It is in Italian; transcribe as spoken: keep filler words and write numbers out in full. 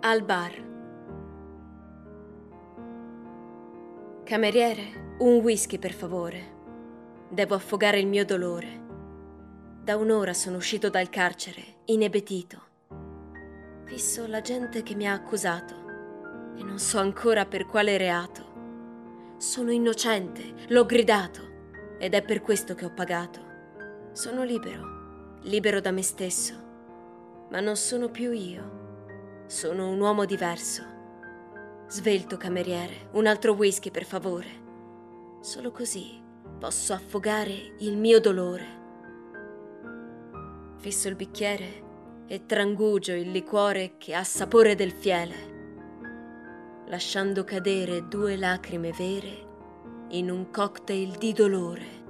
Al bar. Cameriere, un whisky per favore. Devo affogare il mio dolore. Da un'ora sono uscito dal carcere, inebetito. Fisso la gente che mi ha accusato e non so ancora per quale reato. Sono innocente, l'ho gridato ed è per questo che ho pagato. Sono libero, libero da me stesso, ma non sono più io. Sono un uomo diverso. Svelto cameriere, un altro whisky per favore. Solo così posso affogare il mio dolore. Fisso il bicchiere e trangugio il liquore che ha sapore del fiele, lasciando cadere due lacrime vere in un cocktail di dolore.